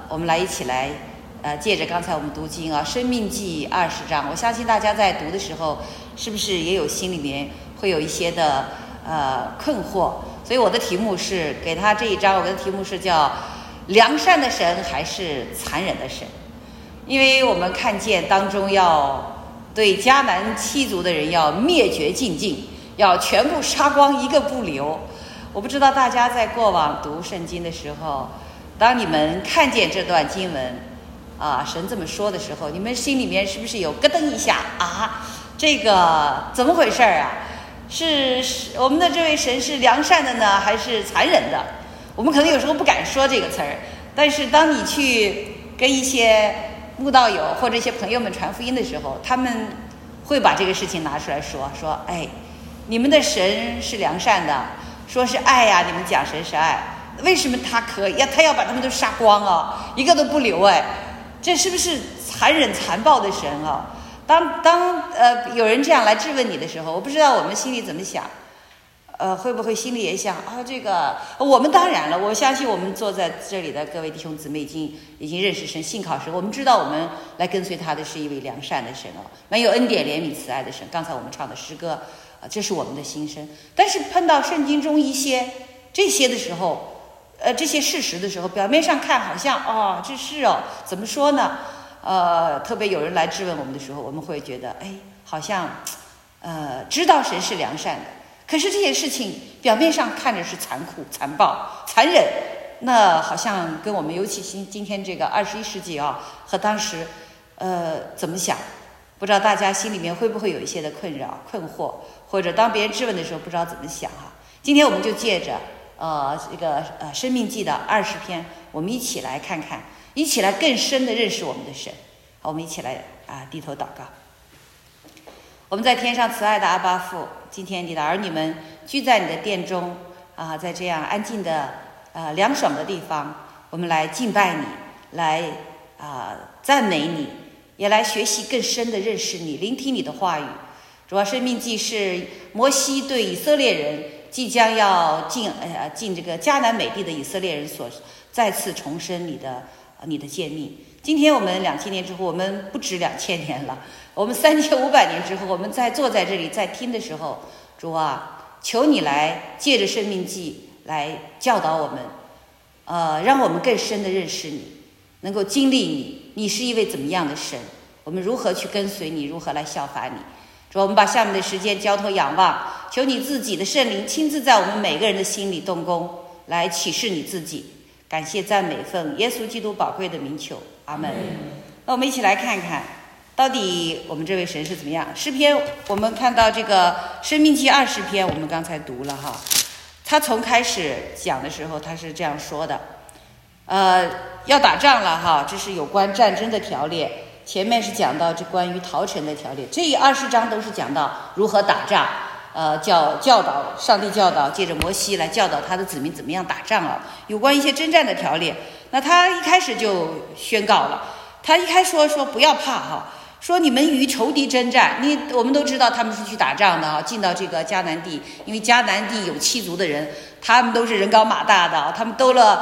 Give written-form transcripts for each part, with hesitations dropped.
我们来一起来借着刚才我们读经啊，《生命记》20章，我相信大家在读的时候，是不是也有心里面会有一些的困惑？所以我的题目是给他这一章，我的题目是叫良善的神还是残忍的神？因为我们看见当中要对迦南7族的人要灭绝尽尽，要全部杀光，一个不留。我不知道大家在过往读圣经的时候，当你们看见这段经文神这么说的时候，你们心里面是不是有咯噔一下啊？这个怎么回事啊？是我们的这位神是良善的呢，还是残忍的？我们可能有时候不敢说这个词儿，但是当你去跟一些慕道友或者一些朋友们传福音的时候，他们会把这个事情拿出来说，哎，你们的神是良善的，说是爱呀，你们讲神是爱，为什么他可以他要把他们都杀光啊，一个都不留？这是不是残忍残暴的神啊？当有人这样来质问你的时候，我不知道我们心里怎么想，会不会心里也想这个我们当然了，我相信我们坐在这里的各位弟兄姊妹已经认识神，信靠神，我们知道我们来跟随他的是一位良善的神蛮有恩典怜悯慈爱的神。刚才我们唱的诗歌这是我们的心声。但是碰到圣经中一些这些的时候，这些事实的时候，表面上看好像这是怎么说呢？特别有人来质问我们的时候，我们会觉得好像知道神是良善的，可是这些事情表面上看着是残酷、残暴、残忍，那好像跟我们尤其今天这个21世纪和当时怎么想？不知道大家心里面会不会有一些的困扰、困惑，或者当别人质问的时候不知道怎么想今天我们就借着这个生命记的20篇，我们一起来看看，一起来更深的认识我们的神。好，我们一起来低头祷告。我们在天上慈爱的阿爸父，今天你的儿女们聚在你的殿中在这样安静的凉爽的地方，我们来敬拜你，来赞美你，也来学习更深的认识你，聆听你的话语。主要生命记是摩西对以色列人即将要进这个迦南美地的以色列人所再次重申你的诫命。今天我们2000年之后，我们不止2000年了，我们3500年之后，我们在坐在这里在听的时候，主求你来借着生命记来教导我们，让我们更深的认识你，能够经历你，你是一位怎么样的神，我们如何去跟随你，如何来效法你。主，我们把下面的时间交托仰望，求你自己的圣灵亲自在我们每个人的心里动工，来启示你自己。感谢赞美奉耶稣基督宝贵的名求，阿们。那我们一起来看看到底我们这位神是怎么样。诗篇我们看到这个生命记20篇，我们刚才读了他从开始讲的时候他是这样说的，要打仗了这是有关战争的条列，前面是讲到这关于逃城的条列，这20章都是讲到如何打仗，教导上帝教导，借着摩西来教导他的子民怎么样打仗有关一些征战的条列。那他一开始就宣告了，他一开始说不要怕说你们与仇敌征战，我们都知道他们是去打仗的进到这个迦南地，因为迦南地有7族的人，他们都是人高马大的，他们兜了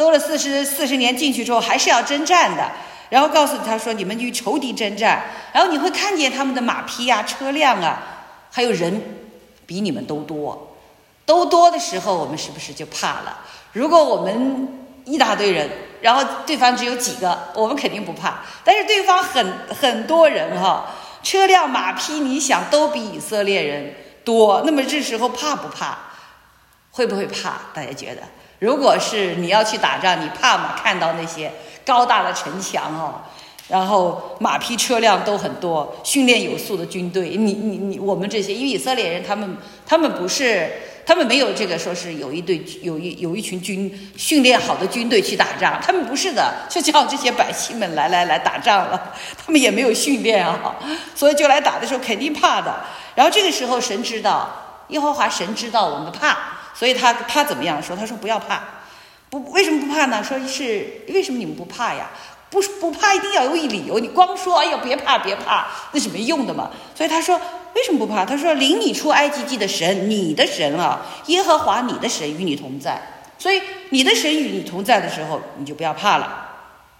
40年进去之后还是要征战的。然后告诉他说你们与仇敌征战，然后你会看见他们的马匹车辆还有人比你们都多的时候，我们是不是就怕了？如果我们一大堆人，然后对方只有几个，我们肯定不怕。但是对方很多人车辆马匹你想都比以色列人多，那么这时候怕不怕？会不会怕？大家觉得如果是你要去打仗，你怕吗？看到那些高大的城墙然后马匹车辆都很多，训练有素的军队，我们这些，因为以色列人他们不是，他们没有这个说是有一群训练好的军队去打仗，他们不是的，就叫这些百姓们来打仗了，他们也没有训练所以就来打的时候肯定怕的。然后这个时候神知道，耶和华神知道我们怕，所以他怎么样说？他说不要怕。为什么不怕呢？说是为什么你们不怕呀？不怕一定要有理由，你光说哎呀别怕那是没用的嘛。所以他说为什么不怕？他说领你出埃及地的神，你的神耶和华你的神与你同在，所以你的神与你同在的时候，你就不要怕了。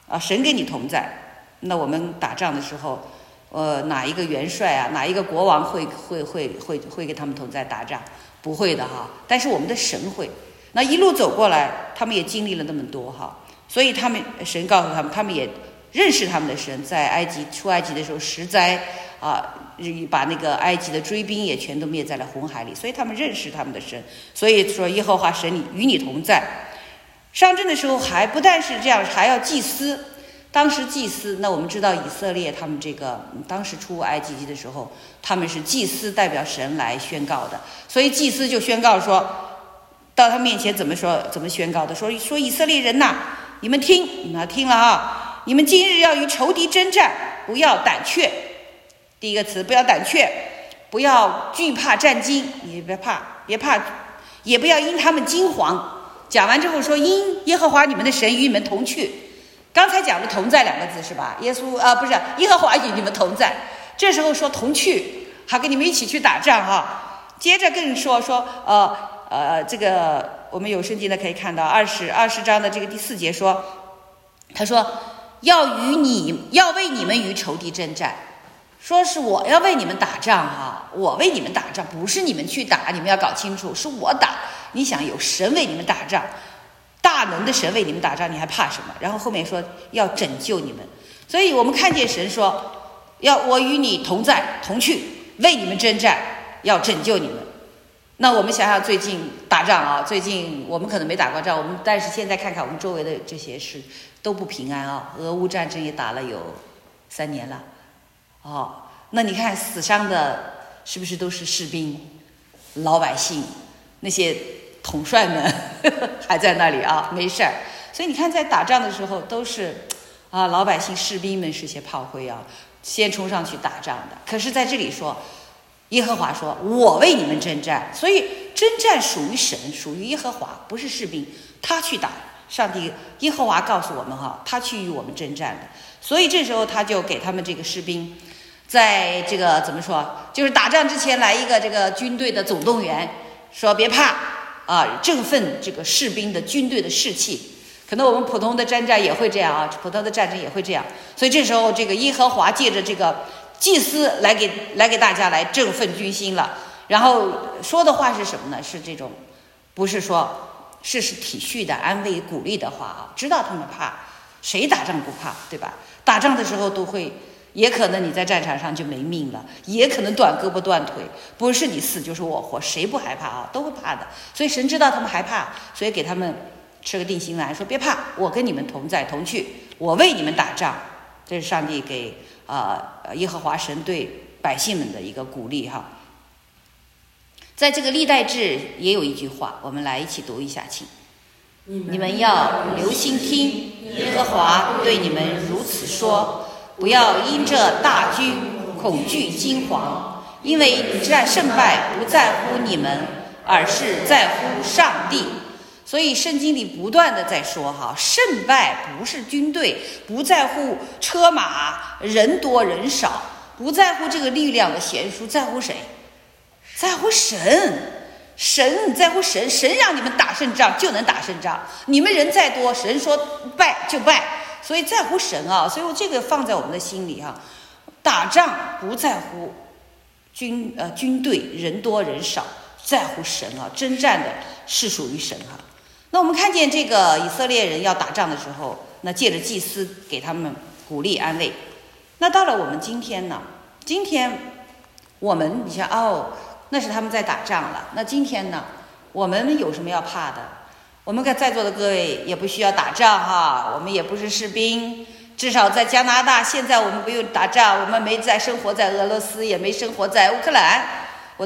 神跟你同在，那我们打仗的时候，哪一个元帅啊，哪一个国王会跟他们同在打仗？不会的哈。但是我们的神会。那一路走过来，他们也经历了那么多哈，所以神告诉他们，他们也认识他们的神。在出埃及的时候，10灾把那个埃及的追兵也全都灭在了红海里，所以他们认识他们的神。所以说耶和华神与你同在。上阵的时候还不但是这样，还要祭司。当时祭司，那我们知道以色列他们这个当时出埃及的时候，他们是祭司代表神来宣告的，所以祭司就宣告说，到他面前怎么宣告的？说以色列人呐，你们听了啊！你们今日要与仇敌征战，不要胆怯。第一个词，不要胆怯，不要惧怕战惊，你别怕，也不要因他们惊惶。讲完之后说，因耶和华你们的神与你们同去。刚才讲的同在2个字是吧？耶和华与你们同在。这时候说同去，还跟你们一起去打仗哈。接着跟你说这个我们有圣经的可以看到20章的这个第4节说，他说要为你们与仇敌征战，说是我要为你们打仗哈，我为你们打仗，不是你们去打，你们要搞清楚是我打。你想有神为你们打仗，大能的神为你们打仗，你还怕什么？然后后面说要拯救你们，所以我们看见神说我与你同在同去，为你们征战，要拯救你们。那我们想想最近打仗啊，最近我们可能没打过仗，但是现在看看我们周围的这些事都不平安啊。俄乌战争也打了有3年了，那你看死伤的是不是都是士兵、老百姓，那些统帅们还在那里啊，没事儿。所以你看在打仗的时候都是老百姓士兵们是些炮灰啊，先冲上去打仗的。可是在这里说耶和华说我为你们征战，所以征战属于神，属于耶和华，不是士兵，他去打。上帝耶和华告诉我们他去与我们征战的。所以这时候他就给他们这个士兵，在这个怎么说，就是打仗之前来一个这个军队的总动员，说别怕振奋这个士兵的军队的士气。可能我们普通的征战也会这样普通的战争也会这样。所以这时候这个耶和华借着这个祭司来给大家来振奋军心了。然后说的话是什么呢？是这种，不是说是体恤的安慰鼓励的话知道他们怕，谁打仗不怕，对吧？打仗的时候都会，也可能你在战场上就没命了，也可能断胳膊断腿，不是你死就是我活，谁不害怕都会怕的。所以神知道他们害怕，所以给他们吃个定心丸，说别怕，我跟你们同在同去，我为你们打仗。这是上帝给耶和华神对百姓们的一个鼓励在这个历代志也有一句话，我们来一起读一下，请你们要留心听，耶和华对你们如此说，不要因这大军恐惧惊惶，因为胜败不在乎你们，而是在乎上帝。所以圣经里不断的在说胜败不是军队，不在乎车马人多人少，不在乎这个力量的悬殊，在乎谁？在乎神。神在乎神，神让你们打胜仗就能打胜仗，你们人再多，神说败就败，所以在乎神所以我这个放在我们的心里打仗不在乎军队人多人少，在乎神征战的是属于神那我们看见这个以色列人要打仗的时候，那借着祭司给他们鼓励安慰。那到了我们今天呢？今天我们你想那是他们在打仗了。那今天呢？我们有什么要怕的？我们在座的各位也不需要打仗我们也不是士兵，至少在加拿大现在我们不用打仗，我们没生活在俄罗斯，也没生活在乌克兰。我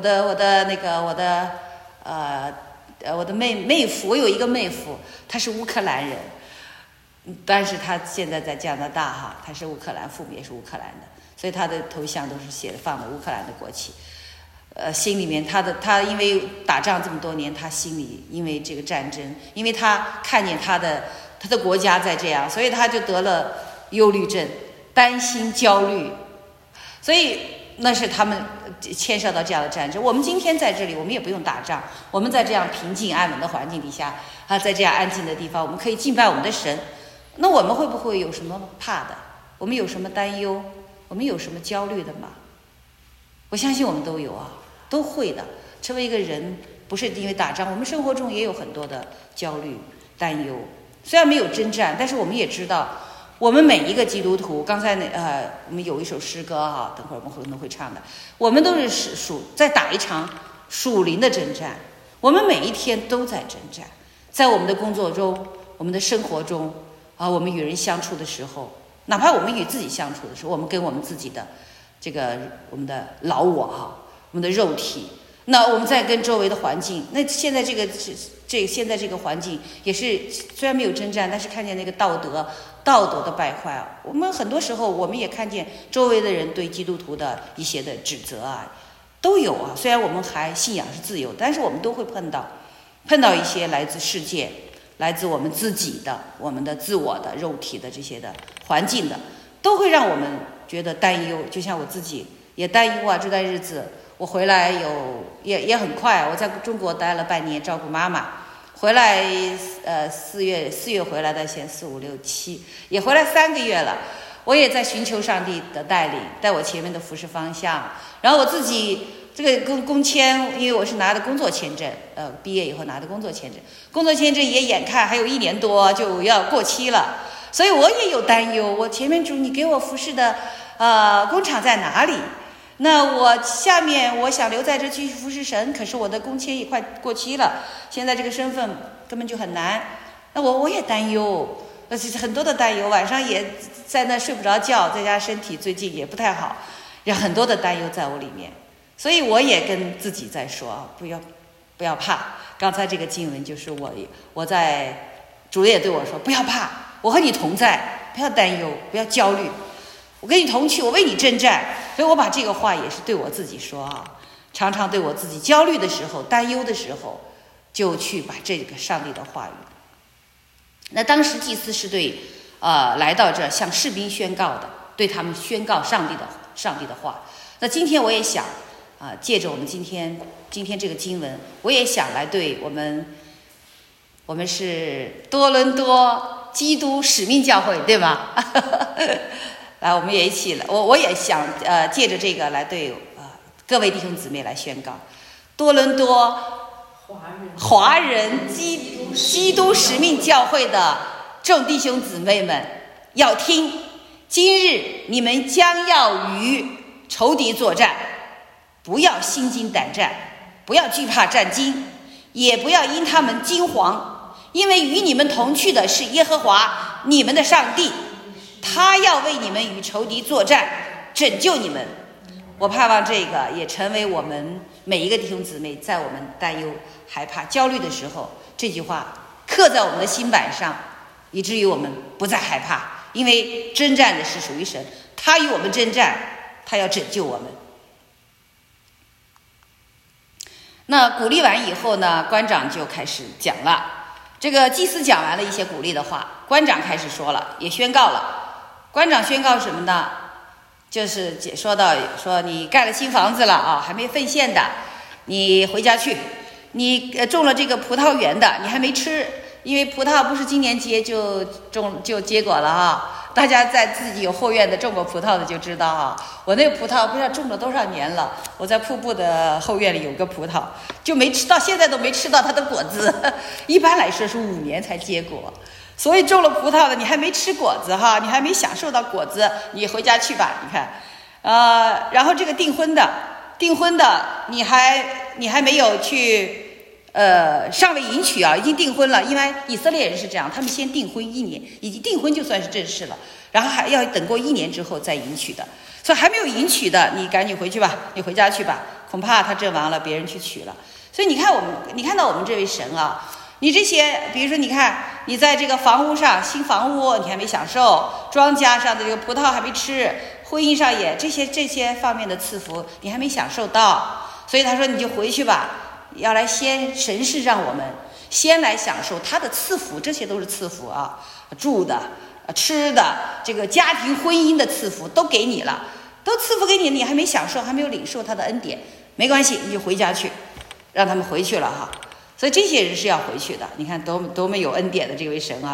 的妹夫，我有一个妹夫，他是乌克兰人，但是他现在在加拿大他是乌克兰，父母也是乌克兰的，所以他的头像都是放的乌克兰的国旗。心里面他因为打仗这么多年，他心里因为这个战争，因为他看见他的国家在这样，所以他就得了忧虑症，担心焦虑，所以那是他们牵涉到这样的战争。我们今天在这里，我们也不用打仗，我们在这样平静安稳的环境底下在这样安静的地方，我们可以敬拜我们的神。 那我们会不会有什么怕的？我们有什么担忧？我们有什么焦虑的吗？我相信我们都有啊，都会的。成为一个人不是因为打仗，我们生活中也有很多的焦虑、担忧。虽然没有征战，但是我们也知道，我们每一个基督徒，刚才我们有一首诗歌哈，等会儿我们可能会唱的，我们都是在打一场属灵的征战。我们每一天都在征战，在我们的工作中，我们的生活中我们与人相处的时候，哪怕我们与自己相处的时候，我们跟我们自己的我们的老我我们的肉体，那我们在跟周围的环境，那现在现在这个环境也是虽然没有征战，但是看见那个道德的败坏我们很多时候我们也看见周围的人对基督徒的一些的指责都有虽然我们还信仰是自由，但是我们都会碰到一些来自世界、来自我们自己的、我们的自我的肉体的这些的环境的，都会让我们觉得担忧。就像我自己也担忧这段日子，我回来也很快，我在中国待了半年照顾妈妈，回来4月回来的，现在4、5、6、7，也回来3个月了。我也在寻求上帝的带领，带我前面的服侍方向。然后我自己这个工签，因为我是拿的工作签证，毕业以后拿的工作签证，工作签证也眼看还有1年多就要过期了，所以我也有担忧。我前面主你给我服侍的工厂在哪里？那我下面我想留在这继续服侍神，可是我的工签也快过期了，现在这个身份根本就很难。那我也担忧，很多的担忧，晚上也在那睡不着觉，在家身体最近也不太好，有很多的担忧在我里面。所以我也跟自己在说不要怕。刚才这个经文就是我在主也对我说，不要怕，我和你同在，不要担忧，不要焦虑，我跟你同去，我为你征战。所以我把这个话也是对我自己说常常对我自己焦虑的时候、担忧的时候，就去把这个上帝的话语。那当时祭司是对来到这向士兵宣告的，对他们宣告上帝的话。那今天我也想借着我们今天这个经文，我也想来对我们是多伦多基督使命教会，对吗？来，我们也一起来，我也想借着这个来对各位弟兄姊妹来宣告，多伦多华人基督使命教会的众弟兄姊妹们要听，今日你们将要与仇敌作战，不要心惊胆战，不要惧怕战惊，也不要因他们惊惶，因为与你们同去的是耶和华你们的上帝，他要为你们与仇敌作战，拯救你们。我盼望这个也成为我们每一个弟兄姊妹在我们担忧、害怕、焦虑的时候，这句话刻在我们的心板上，以至于我们不再害怕，因为征战的是属于神，他与我们征战，他要拯救我们。那鼓励完以后呢，官长就开始讲了。这个祭司讲完了一些鼓励的话，官长开始说了，也宣告了。官长宣告什么呢？就是说你盖了新房子了还没奉献的，你回家去。你种了这个葡萄园的，你还没吃，因为葡萄不是今年结就结果了大家在自己有后院的种过葡萄的就知道我那个葡萄不知道种了多少年了，我在瀑布的后院里有个葡萄，就没吃到，现在都没吃到它的果子。一般来说是5年才结果，所以种了葡萄的你还没吃果子你还没享受到果子，你回家去吧。你看然后这个订婚的你还没有去尚未迎娶已经订婚了，因为以色列人是这样，他们先订婚1年，已经订婚就算是正式了，然后还要等过1年之后再迎娶的。所以还没有迎娶的，你赶紧回去吧，你回家去吧，恐怕他阵亡了，别人去娶了。所以你看到我们这位神你这些，比如说你看你在这个房屋上，新房屋你还没享受，庄稼上的这个葡萄还没吃，婚姻上也这些方面的赐福你还没享受到，所以他说你就回去吧，要来神是让我们先来享受他的赐福，这些都是赐福住的、吃的，这个家庭婚姻的赐福都给你了，都赐福给你，你还没享受，还没有领受他的恩典，没关系，你就回家去，让他们回去了所以这些人是要回去的。你看多么有恩典的这位神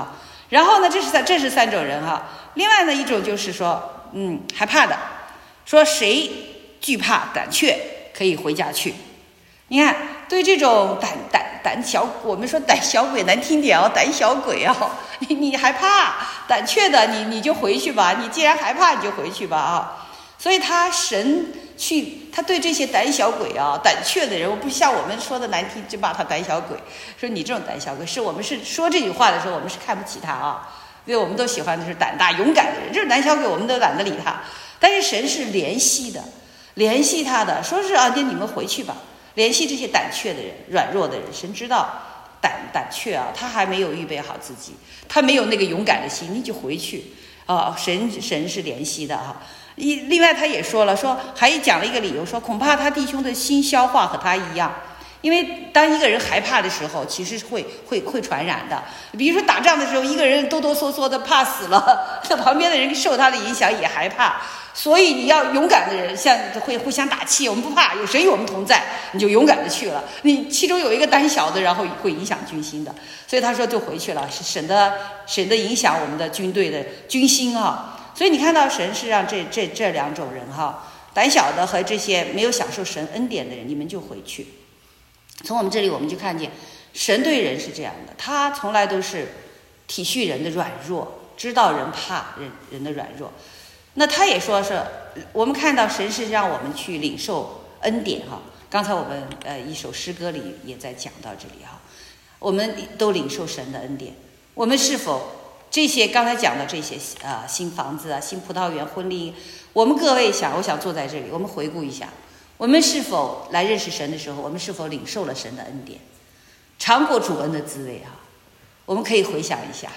然后呢，这是3种人哈。另外呢一种就是说，害怕的，说谁惧怕胆怯可以回家去。你看，对这种胆小，我们说胆小鬼难听点胆小鬼你害怕胆怯的，你就回去吧，你既然害怕你就回去吧所以神他对这些胆小鬼胆怯的人，我不像我们说的难听就骂他胆小鬼，说你这种胆小鬼，我们是说这句话的时候我们是看不起他因为我们都喜欢的是胆大勇敢的人，这种胆小鬼我们都懒得理他。但是神是怜惜他的，说是你们回去吧，怜惜这些胆怯的人、软弱的人。神知道胆怯他还没有预备好自己，他没有那个勇敢的心，你就回去神是怜惜的另外他也说还讲了一个理由，说恐怕他弟兄的心消化和他一样。因为当一个人害怕的时候，其实会传染的。比如说打仗的时候，一个人哆哆嗦嗦的怕死了，那旁边的人受他的影响也害怕。所以你要勇敢的人会互相打气，我们不怕，有神与我们同在，你就勇敢的去了。你其中有一个胆小的，然后会影响军心的。所以他说就回去了，是神的影响我们的军队的军心所以你看到神是让这2种人胆小的和这些没有享受神恩典的人，你们就回去。从我们这里我们就看见神对人是这样的，他从来都是体恤人的软弱，知道人怕人的软弱。那他也说是我们看到神是让我们去领受恩典刚才我们一首诗歌里也在讲到这里我们都领受神的恩典。我们是否这些刚才讲的这些新房子新葡萄园、婚礼，我们各位我想坐在这里，我们回顾一下，我们是否来认识神的时候，我们是否领受了神的恩典，尝过主恩的滋味我们可以回想一下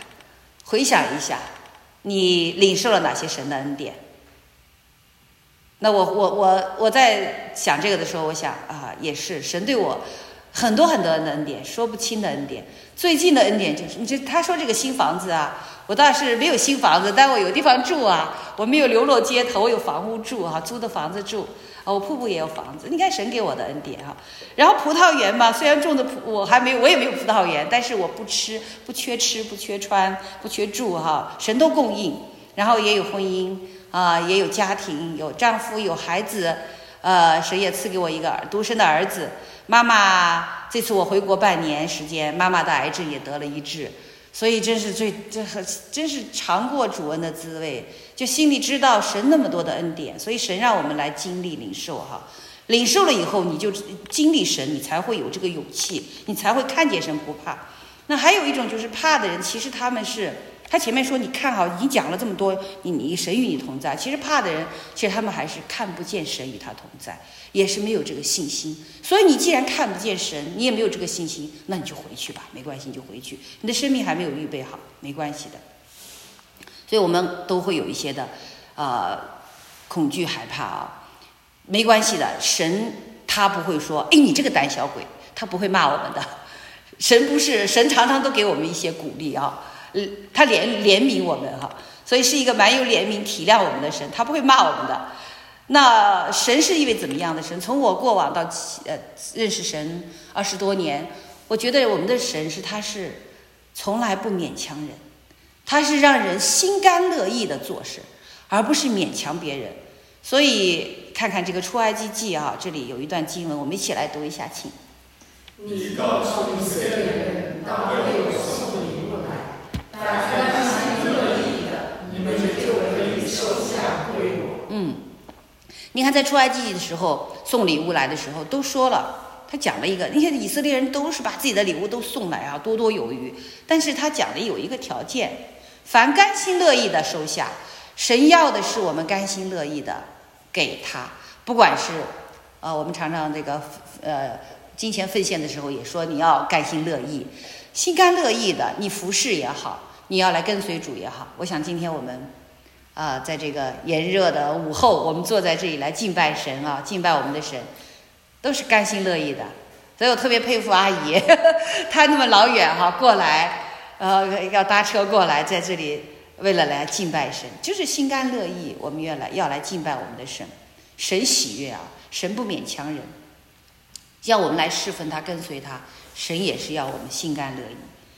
你领受了哪些神的恩典。那我在想这个的时候，我想也是神对我很多的恩典，说不清的恩典。最近的恩典就是他说这个新房子我倒是没有新房子，但我有地方住我没有流落街头，我有房屋住租的房子住我瀑布也有房子。你看神给我的恩典然后葡萄园嘛，虽然种的我也没有葡萄园，但是我不缺吃不缺穿不缺住神都供应。然后也有婚姻也有家庭，有丈夫有孩子神也赐给我一个独生的儿子。妈妈这次我回国半年时间，妈妈的癌症也得了医治，所以真是尝过主恩的滋味，就心里知道神那么多的恩典。所以神让我们来经历领受领受了以后，你就经历神，你才会有这个勇气，你才会看见神不怕。那还有一种就是怕的人，其实他前面说你看已经讲了这么多，你神与你同在。其实怕的人，其实他们还是看不见神与他同在，也是没有这个信心。所以你既然看不见神，你也没有这个信心，那你就回去吧，没关系，你就回去，你的生命还没有预备好，没关系的。所以我们都会有一些的恐惧害怕没关系的。神他不会说你这个胆小鬼，他不会骂我们的。神常常都给我们一些鼓励他怜悯我们所以是一个蛮有怜悯体谅我们的神，他不会骂我们的。那神是一位怎么样的神？从我过往到认识神20多年，我觉得我们的神他是从来不勉强人，他是让人心甘乐意的做事，而不是勉强别人。所以看看这个出埃及记这里有一段经文，我们一起来读一下，请。 你告诉以色列人，当为我送礼物来，但甘心乐意的，你们就可以收下归我。 你看在出埃及记的时候，送礼物来的时候都说了，他讲了一个，你看以色列人都是把自己的礼物都送来多多有余，但是他讲的有一个条件，凡甘心乐意的收下。神要的是我们甘心乐意的给他，不管是我们常常这个金钱奉献的时候也说你要甘心乐意，心甘乐意的，你服侍也好，你要来跟随主也好。我想今天我们在这个炎热的午后，我们坐在这里来敬拜神敬拜我们的神，都是甘心乐意的。所以我特别佩服阿姨她那么老远过来要搭车过来，在这里为了来敬拜神，就是心甘乐意，我们要来敬拜我们的神。神喜悦神不勉强人，要我们来侍奉他跟随他，神也是要我们心甘乐意。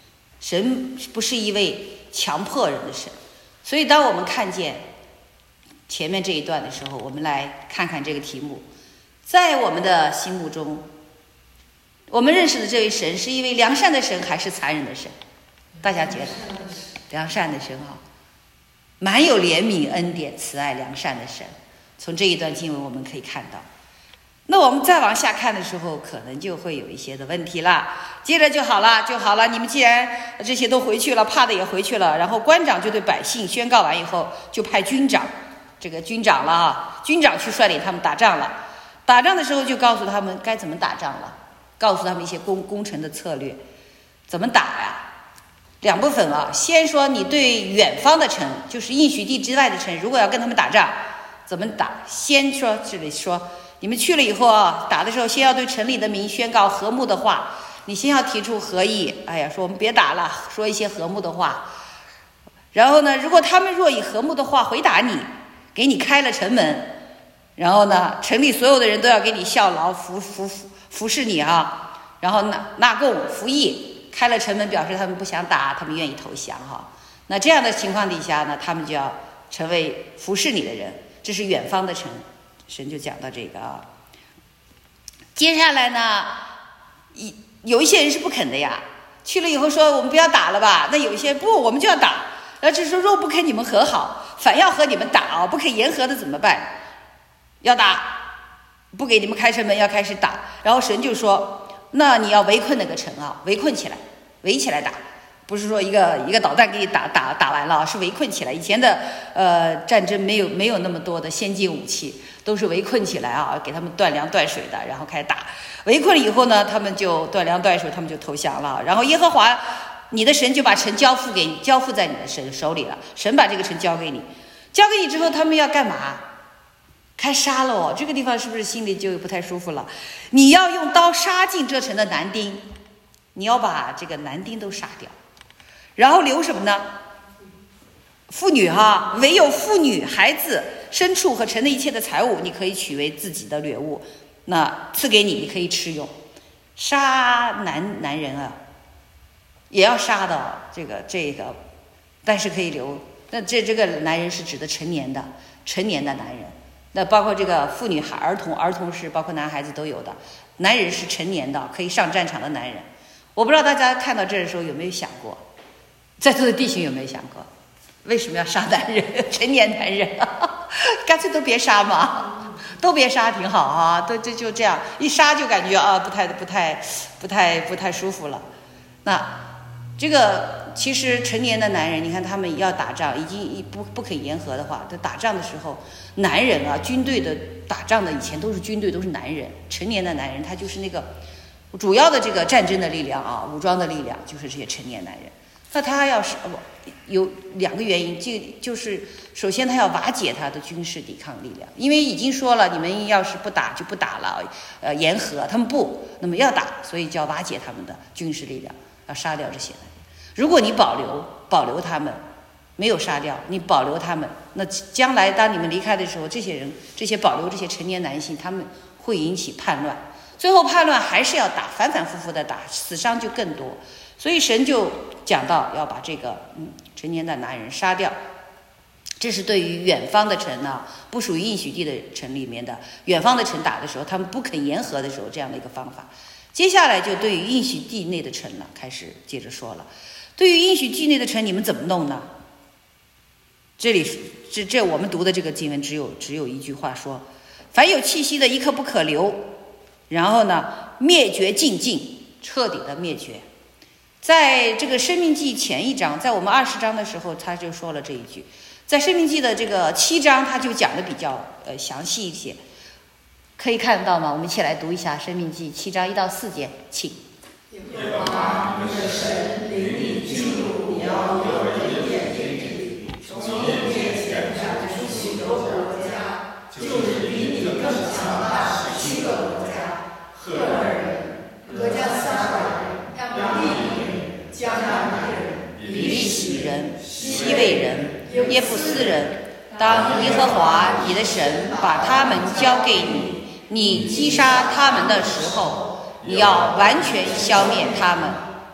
神不是一位强迫人的神。所以当我们看见前面这一段的时候，我们来看看这个题目。在我们的心目中，我们认识的这位神是一位良善的神还是残忍的神？大家觉得良善的神啊，满有怜悯、恩典、慈爱、良善的神。从这一段经文我们可以看到。那我们再往下看的时候，可能就会有一些的问题了。接着就好了，你们既然这些都回去了，怕的也回去了，然后官长就对百姓宣告完以后，就派军长，这个军长了啊，军长去率领他们打仗了。打仗的时候就告诉他们该怎么打仗了，告诉他们一些攻城的策略，怎么打呀？两部分啊，先说你对远方的城，就是应许地之外的城，如果要跟他们打仗，怎么打？先说这里说，你们去了以后啊，打的时候先要对城里的民宣告和睦的话，你先要提出和议，说我们别打了，说一些和睦的话。然后呢，如果他们若以和睦的话回答你，给你开了城门，然后呢，城里所有的人都要给你效劳服侍你啊，然后纳贡服役，开了城门表示他们不想打，他们愿意投降哈。那这样的情况底下呢，他们就要成为服侍你的人，这是远方的城。神就讲到这个啊。接下来呢，有一些人是不肯的呀，去了以后说我们不要打了吧，那有一些不，我们就要打。然后这时候若不肯你们和好，反要和你们打啊，不肯言和的怎么办？要打，不给你们开城门，要开始打。然后神就说，那你要围困那个城啊，围困起来，围起来打，不是说一个导弹给你打完了，是围困起来。以前的战争没有那么多的先进武器，都是围困起来啊，给他们断粮断水的，然后开始打。围困了以后呢，他们就断粮断水，他们就投降了。然后耶和华你的神就把城交付在你的手里了。神把这个城交给你之后，他们要干嘛？开杀了哦。这个地方是不是心里就不太舒服了？你要用刀杀尽这城的男丁，你要把这个男丁都杀掉，然后留什么呢？妇女哈，唯有妇女、孩子、牲畜和城的一切的财物，你可以取为自己的掠物，那赐给你，你可以吃用。杀男人啊，也要杀的这个，但是可以留。那这个男人是指的成年的男人。那包括这个妇女、儿童是包括男孩子都有的。男人是成年的，可以上战场的男人。我不知道大家看到这的时候有没有想过，在座的弟兄有没有想过，为什么要杀男人？成年男人，干脆都别杀嘛，都别杀挺好啊，就这样一杀就感觉啊不太舒服了。那这个其实成年的男人，你看他们要打仗，已经不肯言和的话，在打仗的时候，男人啊，军队的打仗的以前都是军队，都是男人，成年的男人，他就是那个主要的这个战争的力量啊，武装的力量就是这些成年男人。那他要是有两个原因，就是首先他要瓦解他的军事抵抗力量，因为已经说了，你们要是不打就不打了，言和，他们不，那么要打，所以就要瓦解他们的军事力量，要杀掉这些人。如果你保留他们，没有杀掉，你保留他们，那将来当你们离开的时候，这些保留这些成年男性，他们会引起叛乱，最后叛乱还是要打，反反复复的打，死伤就更多。所以神就讲到要把这个成年的男人杀掉。这是对于远方的城呢，不属于应许地的城里面的远方的城打的时候，他们不肯言和的时候，这样的一个方法。接下来就对于应许地内的城呢，开始接着说了。对于应许地内的城，你们怎么弄呢？这里这我们读的这个经文只有一句话说：凡有气息的，一刻不可留。然后呢，灭绝尽尽，彻底的灭绝。在这个申命记前一章，在我们20章的时候，他就说了这一句。在申命记的这个7章，他就讲的比较详细一些，可以看到吗？我们一起来读一下申命记7章1到4节，请。 耶和华你的神领你进入你要得的一片田地，从你面前展出许多国家，就是比你更强大17个国家：赫尔人、格加撒尔人、亚利人、迦南人、 比利洗人、西魏人、耶布斯人。当耶和华你的神把他们交给你，你击杀他们的时候，你要完全消灭他们，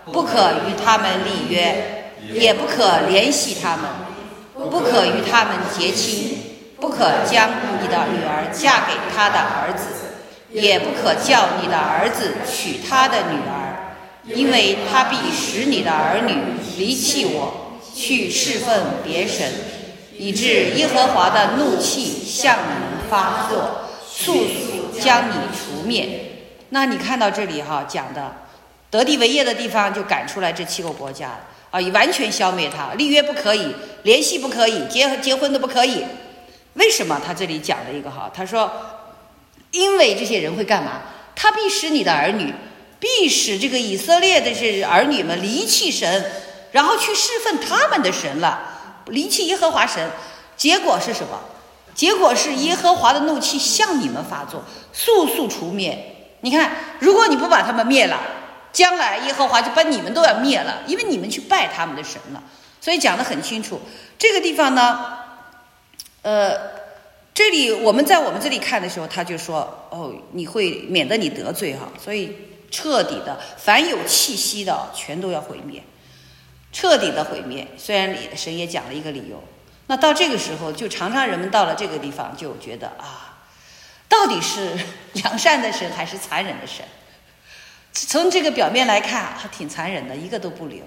不可与他们立约，也不可联系他们，不可与他们结亲，不可将你的女儿嫁给他的儿子，也不可叫你的儿子娶他的女儿，因为他必使你的儿女离弃我，去侍奉别神，以致耶和华的怒气向你们发作，速速将你除灭。那你看到这里讲的得地为业的地方就赶出来这7个国家完全消灭它，立约不可以，联系不可以，结婚都不可以。为什么他这里讲了一个他说因为这些人会干嘛？他必使你的儿女，必使这个以色列的这儿女们离弃神，然后去侍奉他们的神了，离弃耶和华神。结果是什么？结果是耶和华的怒气向你们发作，速速除灭。你看，如果你不把他们灭了，将来耶和华就把你们都要灭了，因为你们去拜他们的神了。所以讲得很清楚。这个地方呢这里我们这里看的时候，他就说你会免得你得罪所以彻底的凡有气息的全都要毁灭，彻底的毁灭。虽然神也讲了一个理由，那到这个时候就常常人们到了这个地方就觉得到底是良善的神还是残忍的神？从这个表面来看挺残忍的，一个都不留。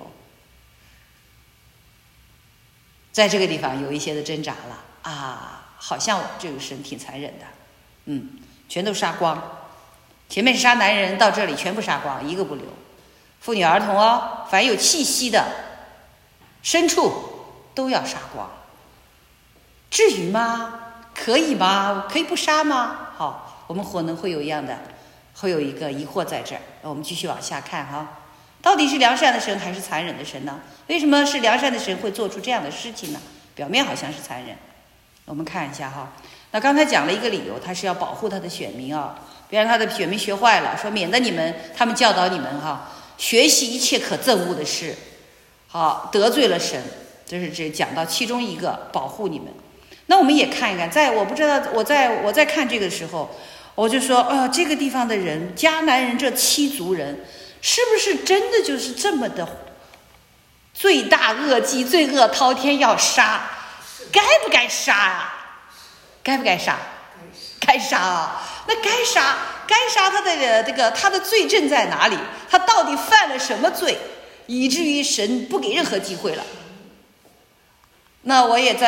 在这个地方有一些的挣扎了好像这个神挺残忍的，全都杀光。前面是杀男人，到这里全部杀光，一个不留。妇女儿童凡有气息的牲畜都要杀光。至于吗？可以吗？可以不杀吗？好，我们可能会有一个疑惑在这儿。我们继续往下看到底是良善的神还是残忍的神呢？为什么是良善的神会做出这样的事情呢？表面好像是残忍。我们看一下那刚才讲了一个理由，他是要保护他的选民别让他的选民学坏了，说免得他们教导你们学习一切可憎恶的事，得罪了神。这是讲到其中一个保护你们。那我们也看一看，我不知道我在看这个时候，我就说这个地方的人，迦南人这7族人，是不是真的就是这么的罪大恶极、罪恶滔天要杀？该不该杀该不该杀？该杀那该杀他的罪证在哪里？他到底犯了什么罪，以至于神不给任何机会了？那我也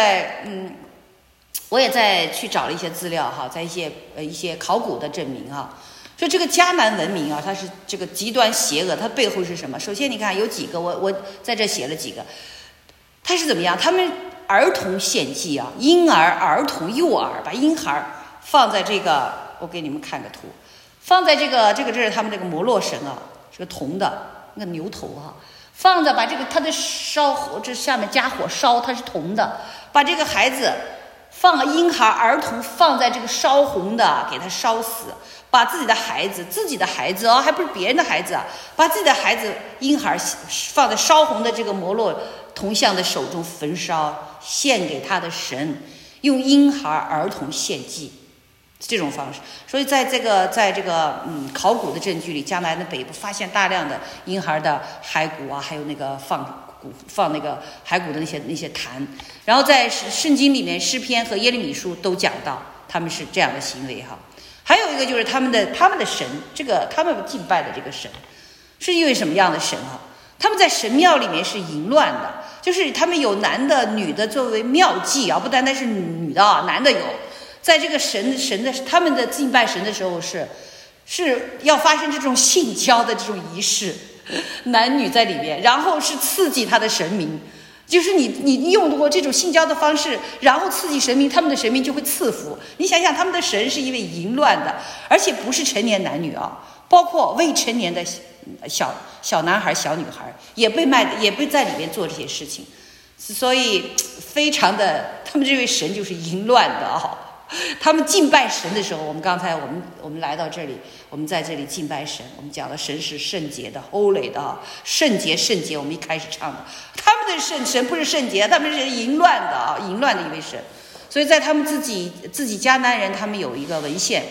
在去找了一些资料在一些考古的证明说这个迦南文明它是这个极端邪恶，它背后是什么？首先你看有几个，我在这写了几个，它是怎么样？他们儿童献祭婴儿童幼儿，把婴孩放在这个，我给你们看个图，放在这是他们这个摩洛神是个铜的那个牛头放着，把它的烧，这下面加火烧，它是铜的，把这个孩子婴孩儿童放在这个烧红的，给他烧死，把自己的孩子还不是别人的孩子把自己的孩子婴孩放在烧红的这个摩洛铜像的手中焚烧，献给他的神，用婴孩儿童献祭，这种方式。所以在这个考古的证据里，迦南的北部发现大量的婴孩的骸骨还有那个放那个骸骨的那些坛。然后在圣经里面，诗篇和耶利米书都讲到他们是这样的行为还有一个就是他们的神，他们敬拜的这个神是因为什么样的神他们在神庙里面是淫乱的，就是他们有男的女的作为庙妓不单单是女的男的有。在这个神的他们的敬拜神的时候是要发生这种性交的这种仪式，男女在里面，然后是刺激他的神明，就是你用过这种性交的方式，然后刺激神明，他们的神明就会赐福。你想想，他们的神是因为淫乱的，而且不是成年男女包括未成年的小男孩、小女孩也被在里面做这些事情，所以非常的，他们这位神就是淫乱的他们敬拜神的时候，我们来到这里，我们在这里敬拜神，我们讲的神是圣洁的 holy 的圣洁，我们一开始唱的，他们的神不是圣洁，他们是淫乱的淫乱的一位神。所以在他们自己迦南人，他们有一个文献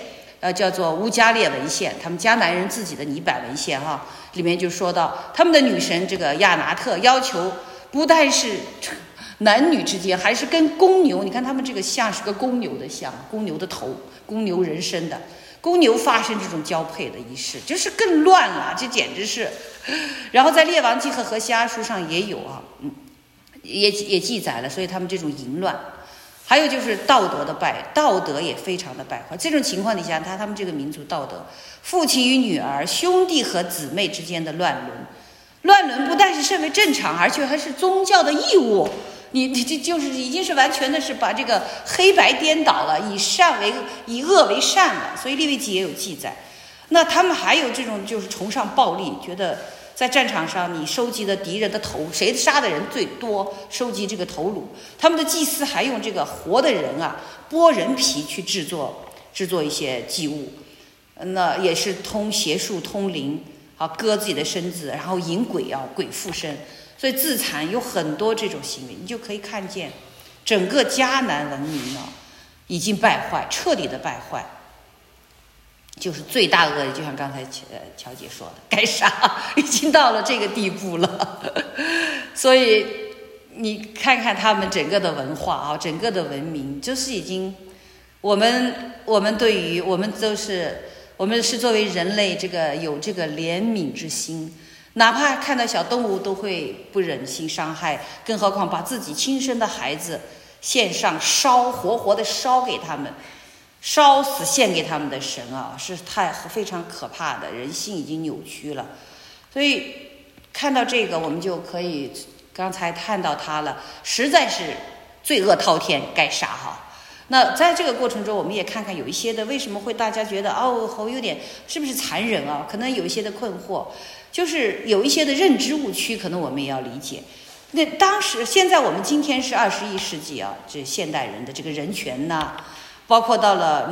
叫做乌加列文献，他们迦南人自己的泥板文献哈，里面就说到他们的女神这个亚拿特要求不但是男女之间，还是跟公牛，你看他们这个像是个公牛的像，公牛的头，公牛人身的公牛发生这种交配的仪式，就是更乱了，这简直是。然后在列王记和何西阿书上也有啊，也记载了，所以他们这种淫乱。还有就是道德也非常的败坏。这种情况底下，他们这个民族道德，父亲与女儿、兄弟和姊妹之间的乱伦不但是视为正常，而且还是宗教的义务。你这就是已经是完全的是把这个黑白颠倒了，以恶为善了。所以利未记也有记载。那他们还有这种就是崇尚暴力，觉得在战场上你收集的敌人的头，谁杀的人最多，收集这个头颅。他们的祭司还用这个活的人啊，剥人皮去制作一些祭物，那也是通邪术、通灵啊，割自己的身子，然后引鬼啊，鬼附身，所以自残有很多这种行为。你就可以看见整个迦南文明呢已经败坏，彻底的败坏。就是罪大恶极，就像刚才乔姐说的，该杀已经到了这个地步了。所以你看看他们整个的文化啊，整个的文明，就是已经我们是作为人类有这个怜悯之心，哪怕看到小动物都会不忍心伤害，更何况把自己亲生的孩子献上活活的烧给他们。烧死献给他们的神啊，是非常可怕的，人性已经扭曲了。所以看到这个，我们就可以刚才看到他了，实在是罪恶滔天，该杀哈。那在这个过程中，我们也看看有一些的为什么会大家觉得有点是不是残忍啊？可能有一些的困惑，就是有一些的认知误区，可能我们也要理解。那现在我们今天是21世纪啊，这现代人的这个人权呐。包括到了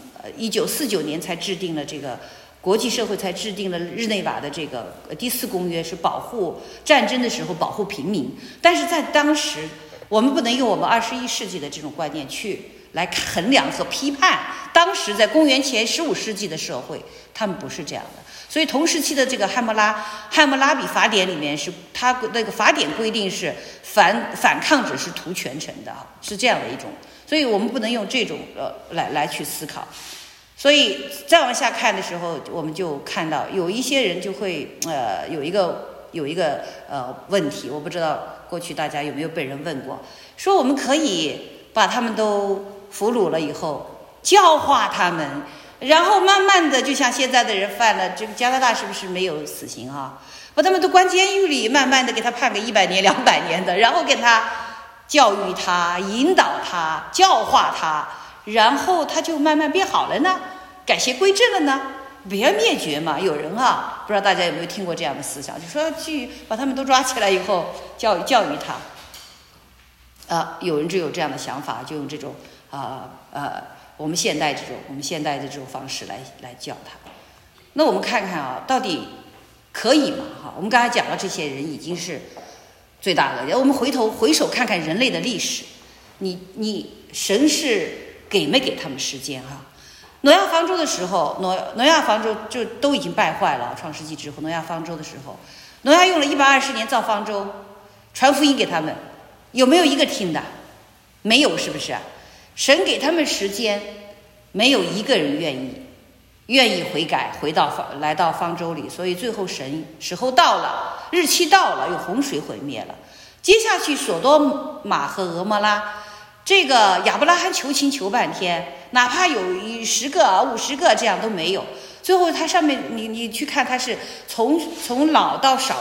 1949年才制定了这个国际社会才制定了日内瓦的这个第4公约，是保护战争的时候保护平民。但是在当时，我们不能用我们21世纪的这种观念去来衡量和批判当时在公元前15世纪的社会，他们不是这样的。所以同时期的这个汉谟拉比法典里面是他那个法典规定是反抗者是图全城的，是这样的一种。所以我们不能用这种来去思考。所以再往下看的时候，我们就看到有一些人就会有一个问题，我不知道过去大家有没有被人问过，说我们可以把他们都俘虏了以后教化他们，然后慢慢的就像现在的人犯了，这个加拿大是不是没有死刑啊？把他们都关监狱里，慢慢的给他判个100年200年的，然后给他教育他，引导他，教化他，然后他就慢慢变好了呢，改邪归正了呢，不要灭绝嘛。有人啊，不知道大家有没有听过这样的思想，就说去把他们都抓起来以后教育他，有人就有这样的想法，就用这种我们现代的这种方式来教他。那我们看看啊，到底可以吗？我们刚才讲了，这些人已经是最大的。我们回首看看人类的历史，你神是给没给他们时间哈？挪亚方舟的时候，挪亚方舟就都已经败坏了。创世纪之后，挪亚方舟的时候，挪亚用了120年造方舟，传福音给他们，有没有一个听的？没有，是不是？神给他们时间，没有一个人愿意悔改，来到方舟里。所以最后时候到了，日期到了，用洪水毁灭了。接下去所多玛和俄摩拉，这个亚伯拉罕求情求半天，哪怕有10个50个这样都没有。最后它上面你去看，它是从老到小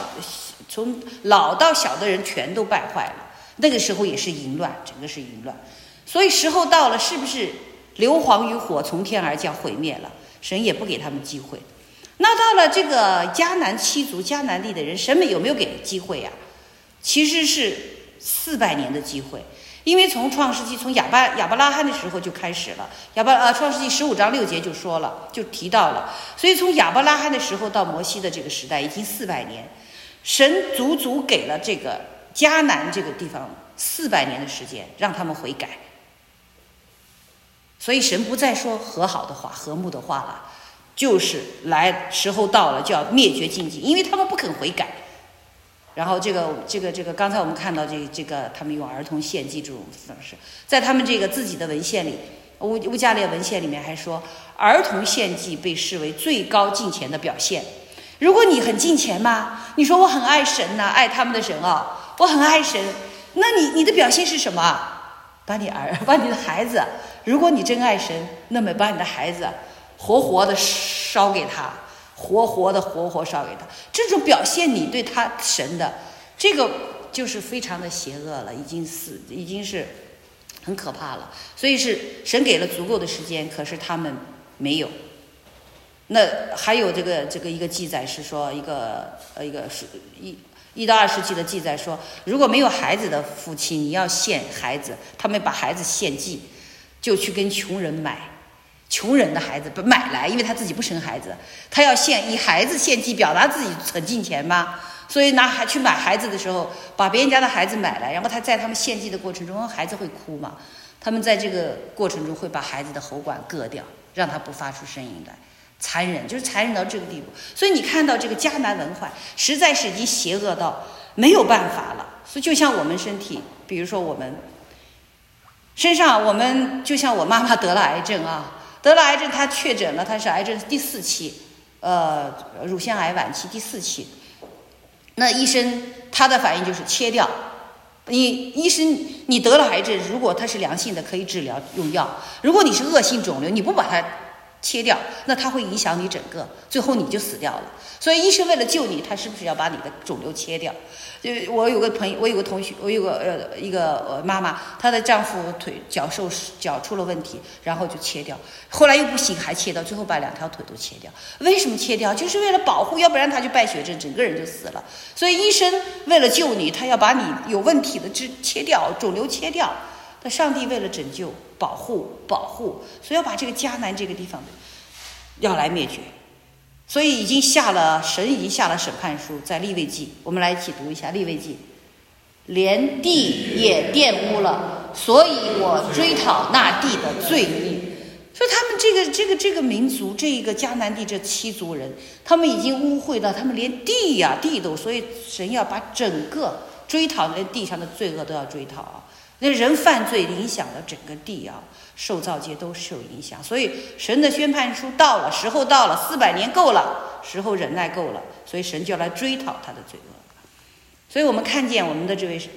的人全都败坏了。那个时候也是淫乱，整个是淫乱。所以时候到了，是不是硫磺与火从天而降毁灭了？神也不给他们机会。那到了这个迦南7族迦南地的人，神有没有给机会呀？其实是400年的机会。因为从创世纪从亚伯拉罕的时候就开始了，创世纪15章6节就说了，就提到了。所以从亚伯拉罕的时候到摩西的这个时代已经400年，神足足给了这个迦南这个地方400年的时间，让他们悔改。 所以神不再说和好的话、和睦的话了，就是来时候到了就要灭绝禁忌，因为他们不肯悔改。然后这个，刚才我们看到这个，他们用儿童献祭这种方式，在他们这个自己的文献里，乌加列文献里面还说，儿童献祭被视为最高敬虔的表现。如果你很敬虔吗？你说我很爱神呐，爱他们的神啊，我很爱神，那你的表现是什么？把你的孩子，如果你真爱神，那么把你的孩子活活的烧给他。活活烧给他，这种表现你对他神的这个就是非常的邪恶了，已经是很可怕了。所以是神给了足够的时间，可是他们没有。那还有这个一个记载是说，一到2世纪的记载说，如果没有孩子的夫妻，你要献孩子，他们把孩子献祭，就去跟穷人买。穷人的孩子买来，因为他自己不生孩子，他要以孩子献祭，表达自己很敬虔吗？所以去买孩子的时候，把别人家的孩子买来，然后他在他们献祭的过程中，孩子会哭嘛？他们在这个过程中会把孩子的喉管割掉，让他不发出声音来，残忍到这个地步。所以你看到这个迦南文化，实在是已经邪恶到没有办法了。所以就像我们身体，比如说我们身上，我们就像我妈妈得了癌症啊。得了癌症，他确诊了，他是癌症第4期，乳腺癌晚期第4期。那医生他的反应就是切掉。医生，你得了癌症，如果它是良性的，可以治疗用药；如果你是恶性肿瘤，你不把它切掉，那它会影响你整个，最后你就死掉了。所以医生为了救你，他是不是要把你的肿瘤切掉？就我有个同学，我有个妈妈，她的丈夫脚出了问题，然后就切掉，后来又不行还切掉，最后把2条腿都切掉。为什么切掉？就是为了保护，要不然他就败血症，整个人就死了。所以医生为了救你，他要把你有问题的切掉，肿瘤切掉。但上帝为了拯救、保护，所以要把这个迦南这个地方要来灭绝。所以神已经下了审判书，在利未记，我们来一起读一下利未记。连地也玷污了，所以我追讨那地的罪孽。所以他们这个民族，这个迦南地这7族人，他们已经污秽到他们连地都，所以神要把整个追讨那地上的罪恶都要追讨啊。那人犯罪影响了整个地啊，受造界都受影响。所以神的宣判书到了，时候到了，400年够了，时候忍耐够了，所以神就要来追讨他的罪恶。所以我们看见我们这位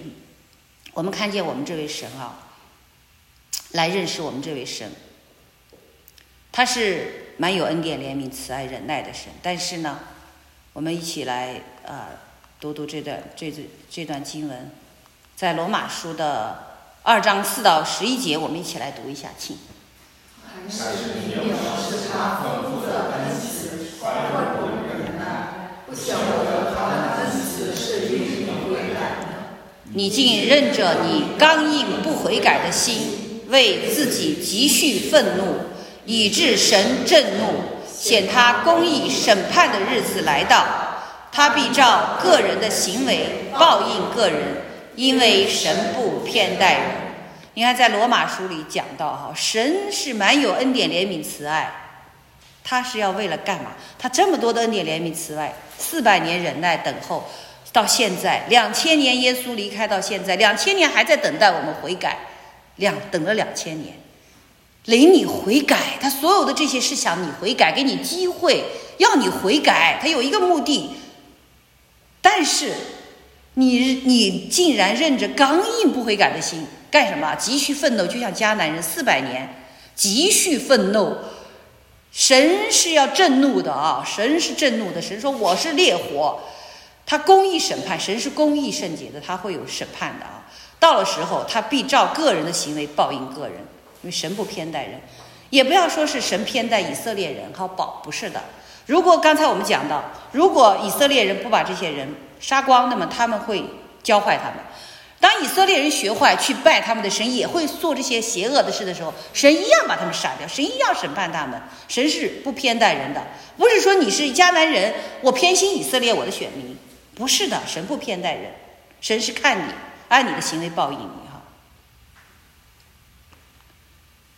神啊，来认识我们这位神，他是蛮有恩典、怜悯、慈爱、忍耐的神。但是呢，我们一起来读这段经文，在罗马书的2章4到11节，我们一起来读一下，请。 还是你有是他丰富的恩慈，宽容忍耐，不晓得他的恩慈是与你悔改的。 你竟任着你刚硬不悔改的心，为自己积蓄愤怒，以致神震怒，显他公义审判的日子来到，他必照个人的行为报应个人，因为神不偏待人。你看在罗马书里讲到神是蛮有恩典、怜悯、慈爱，他是要为了干嘛？他这么多的恩典、怜悯、慈爱，400年忍耐等候，到现在2000年，耶稣离开到现在2000年还在等待我们悔改，等了2000年，领你悔改。他所有的这些是想你悔改，给你机会，要你悔改，他有一个目的。但是你竟然任着刚硬不悔改的心干什么？积蓄愤怒，就像迦南人400年积蓄愤怒。神是要震怒的啊！神是震怒的。神说我是烈火，他公义审判。神是公义圣洁的，他会有审判的啊。到了时候，他必照个人的行为报应个人，因为神不偏待人。也不要说是神偏待以色列人，不是的。如果刚才我们讲到，如果以色列人不把这些人杀光，那么他们会教坏他们。当以色列人学坏去拜他们的神，也会做这些邪恶的事的时候，神一样把他们杀掉，神一样审判他们。神是不偏待人的，不是说你是迦南人，我偏心以色列我的选民，不是的，神不偏待人，神是看你按你的行为报应你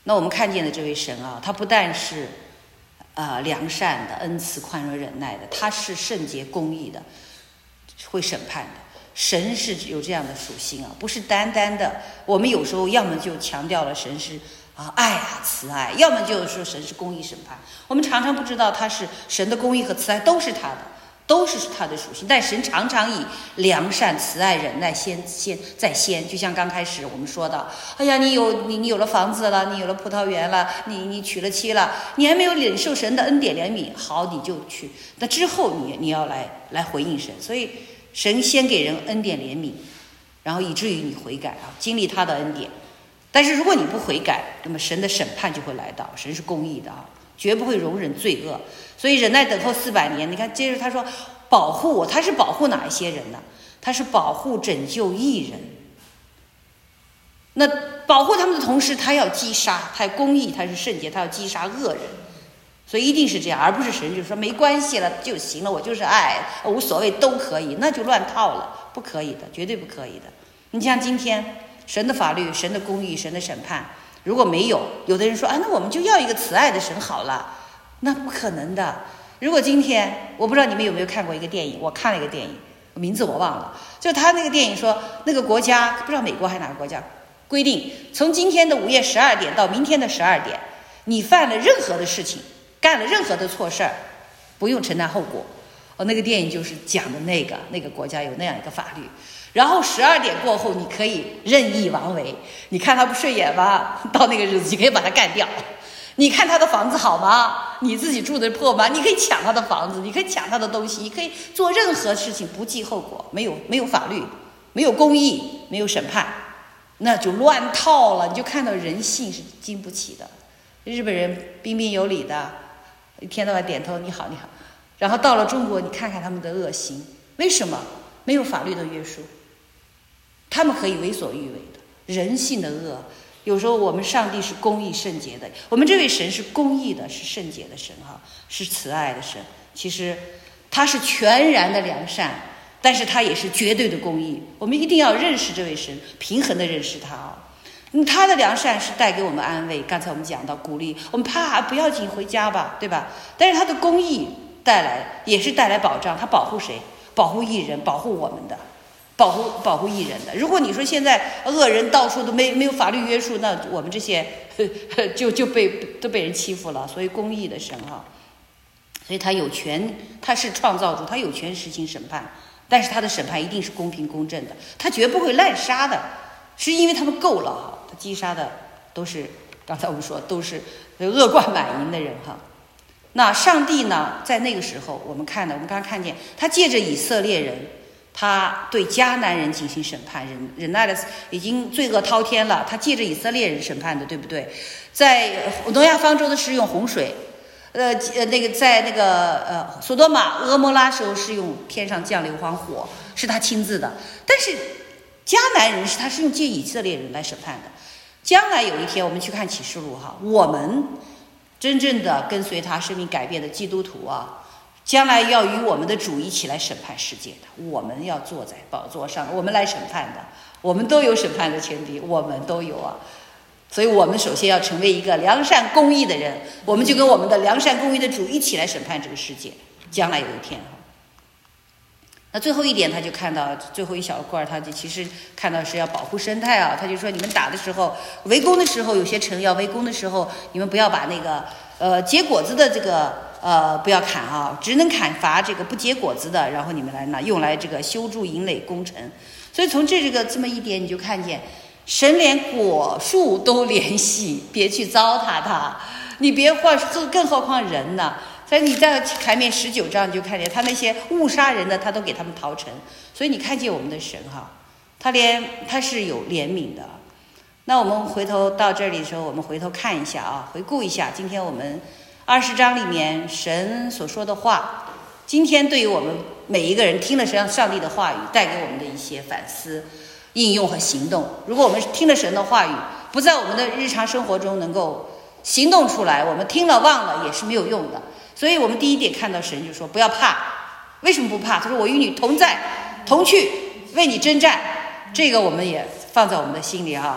那我们看见的这位神啊，他不但是良善的、恩慈、宽容、忍耐的，他是圣洁、公义的，会审判的。神是有这样的属性啊，不是单单的。我们有时候要么就强调了神是爱慈爱，要么就是说神是公义审判。我们常常不知道他是神的公义和慈爱都是他的，都是他的属性。但神常常以良善、慈爱、忍耐先。就像刚开始我们说到，哎呀，你有了房子了，你有了葡萄园了，你娶了妻了，你还没有领受神的恩典怜悯，好，你就去。那之后你要来回应神，所以神先给人恩典怜悯，然后以至于你悔改经历他的恩典。但是如果你不悔改，那么神的审判就会来到。神是公义的绝不会容忍罪恶，所以忍耐等候400年。你看，接着他说保护我，他是保护哪一些人呢？他是保护拯救义人。那保护他们的同时，他要击杀，他公义，他是圣洁，他要击杀恶人。所以一定是这样，而不是神就说没关系了就行了，我就是爱，无所谓都可以，那就乱套了，不可以的，绝对不可以的。你像今天神的法律、神的公义、神的审判，如果没有，有的人说那我们就要一个慈爱的神好了，那不可能的。如果今天，我不知道你们有没有看过一个电影，我看了一个电影，名字我忘了，就他那个电影说，那个国家不知道美国还是哪个国家规定，从今天的午夜12点到明天的12点，你犯了任何的事情，干了任何的错事儿，不用承担后果。那个电影就是讲的那个国家有那样一个法律，然后12点过后你可以任意妄为，你看他不顺眼吧，到那个日子你可以把他干掉。你看他的房子好吗？你自己住的破吗？你可以抢他的房子，你可以抢他的东西，你可以做任何事情不计后果，没有法律，没有公义，没有审判，那就乱套了。你就看到人性是经不起的。日本人彬彬有礼的，一天到晚点头你好你好，然后到了中国，你看看他们的恶行，为什么？没有法律的约束，他们可以为所欲为的，人性的恶。有时候我们上帝是公义圣洁的，我们这位神是公义的，是圣洁的神是慈爱的神。其实他是全然的良善，但是他也是绝对的公义。我们一定要认识这位神，平衡的认识他他的良善是带给我们安慰，刚才我们讲到鼓励我们不要紧回家吧，对吧？但是他的公义也是带来保障，他保护谁？保护义人，保护我们的，保护义人的。如果你说现在恶人到处都没有法律约束，那我们这些都被人欺负了。所以公义的神所以他有权，他是创造主，他有权实行审判，但是他的审判一定是公平公正的，他绝不会滥杀的，是因为他们够了他击杀的都是刚才我们说都是恶贯满盈的人那上帝呢，在那个时候我们刚刚看见他借着以色列人，他对迦南人进行审判，忍耐了已经罪恶滔天了，他借着以色列人审判的，对不对？在挪亚方舟的是用洪水，在索多玛俄摩拉时候是用天上降硫磺火，是他亲自的。但是迦南人他是用借以色列人来审判的。将来有一天我们去看启示录我们真正的跟随他生命改变的基督徒将来要与我们的主一起来审判世界的，我们要坐在宝座上，我们来审判的，我们都有审判的权柄，我们都有所以我们首先要成为一个良善公义的人，我们就跟我们的良善公义的主一起来审判这个世界。将来有一天那最后一点，他就看到最后一小块，他就其实看到是要保护生态他就说你们打的时候，围攻的时候，有些城要围攻的时候，你们不要把那个结果子的这个不要砍只能砍伐这个不结果子的，然后你们来用来这个修筑营垒工程。所以从这么一点，你就看见神连果树都怜惜，别去糟蹋它，你别更何况人呢？所以你在台面19章你就看见他那些误杀人的，他都给他们逃城。所以你看见我们的神他是有怜悯的。那我们回头到这里的时候，我们回头看一下回顾一下今天我们20章里面神所说的话，今天对于我们每一个人听了上帝的话语带给我们的一些反思、应用和行动。如果我们听了神的话语不在我们的日常生活中能够行动出来，我们听了忘了也是没有用的。所以我们第一点看到神就说不要怕。为什么不怕？他说我与你同在同去，为你征战。这个我们也放在我们的心里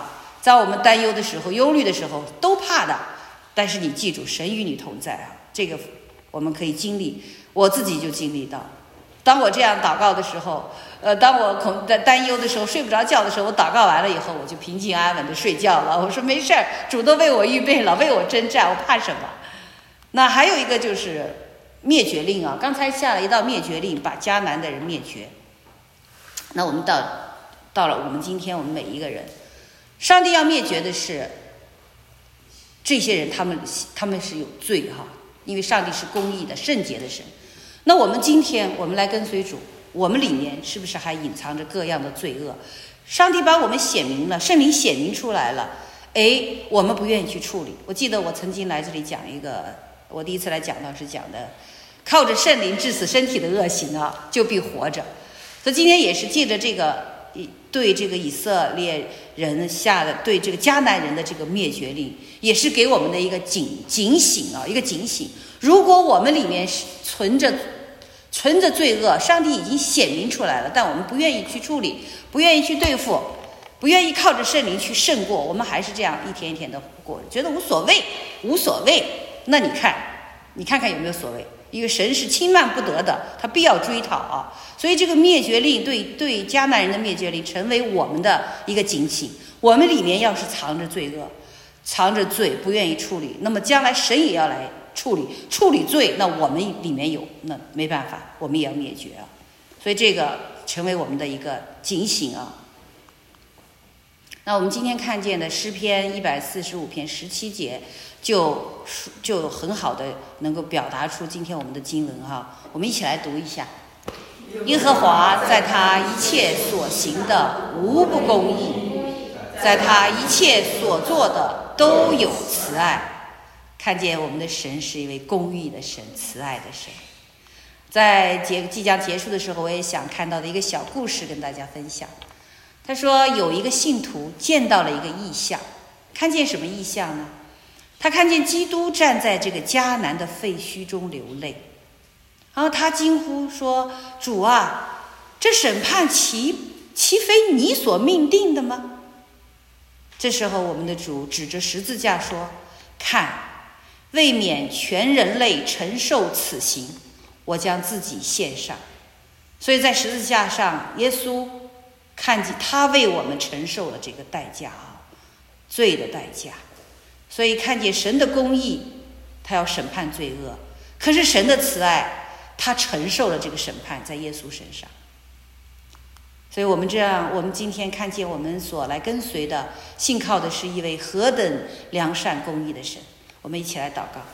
在我们担忧的时候、忧虑的时候都怕的，但是你记住，神与你同在啊，这个我们可以经历，我自己就经历到。当我这样祷告的时候，当我担忧的时候，睡不着觉的时候，我祷告完了以后，我就平静安稳的睡觉了。我说没事儿，主都为我预备了，为我征战，我怕什么？那还有一个就是灭绝令啊，刚才下了一道灭绝令，把迦南的人灭绝。那我们到了我们今天，我们每一个人，上帝要灭绝的是这些人，他们是有罪哈，因为上帝是公义的、圣洁的神。那我们今天我们来跟随主，我们里面是不是还隐藏着各样的罪恶？上帝把我们显明了，圣灵显明出来了，我们不愿意去处理。我记得我曾经来这里讲一个，我第一次来讲到是讲的靠着圣灵治死身体的恶行啊，就必活着。所以今天也是借着这个对这个以色列人下的对这个迦南人的这个灭绝令，也是给我们的一个警醒啊，一个警醒。如果我们里面存着罪恶，上帝已经显明出来了，但我们不愿意去处理，不愿意去对付，不愿意靠着圣灵去胜过，我们还是这样一天一天的过，觉得无所谓。那你看看有没有所谓？因为神是轻慢不得的，他必要追讨啊。所以这个灭绝令对迦南人的灭绝令成为我们的一个警醒。我们里面要是藏着罪恶，藏着罪，不愿意处理，那么将来神也要来处理罪，那我们里面有，那没办法，我们也要灭绝啊。所以这个成为我们的一个警醒啊。那我们今天看见的诗篇145篇17节就很好的能够表达出今天我们的经文哈。我们一起来读一下：耶和华在他一切所行的无不公义，在他一切所做的都有慈爱。看见我们的神是一位公义的神，慈爱的神。在即将结束的时候，我也想看到的一个小故事跟大家分享。他说有一个信徒见到了一个异象，看见什么异象呢？他看见基督站在这个迦南的废墟中流泪，然后他惊呼说：主啊，这审判岂非你所命定的吗？这时候我们的主指着十字架说：看，为免全人类承受此刑，我将自己献上。所以在十字架上，耶稣看见他为我们承受了这个代价啊，罪的代价。所以看见神的公义，他要审判罪恶，可是神的慈爱，他承受了这个审判在耶稣身上。所以我们今天看见我们所来跟随的，信靠的是一位何等良善公义的神。我们一起来祷告。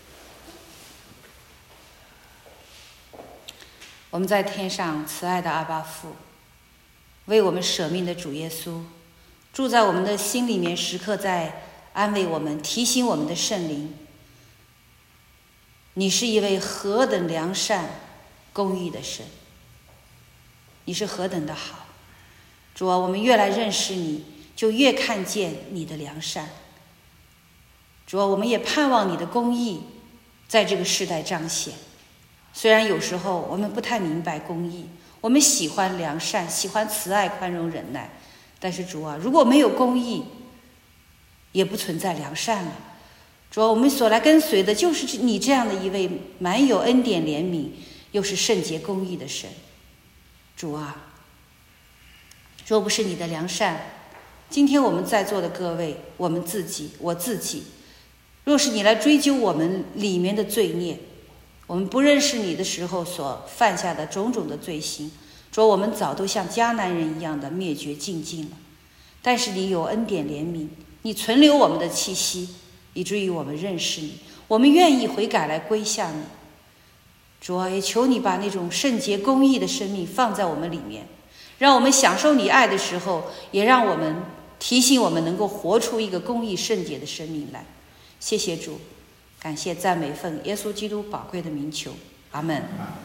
我们在天上慈爱的阿爸父，为我们舍命的主耶稣，住在我们的心里面，时刻在安慰我们，提醒我们的圣灵，你是一位何等良善公义的神，你是何等的好。主啊，我们越来认识你，就越看见你的良善。主啊，我们也盼望你的公义在这个世代彰显。虽然有时候我们不太明白公义，我们喜欢良善，喜欢慈爱、宽容、忍耐，但是主啊，如果没有公义，也不存在良善了。主啊，我们所来跟随的就是你这样的一位满有恩典怜悯又是圣洁公义的神。主啊，若不是你的良善，今天我们在座的各位，我自己，若是你来追究我们里面的罪孽，我们不认识你的时候所犯下的种种的罪行，主，我们早都像迦南人一样的灭绝尽尽了。但是你有恩典怜悯，你存留我们的气息，以至于我们认识你，我们愿意悔改来归向你。主啊，也求你把那种圣洁公义的生命放在我们里面，让我们享受你爱的时候，也让我们提醒我们能够活出一个公义圣洁的生命来。谢谢主，感谢赞美奉耶稣基督宝贵的名求，阿们。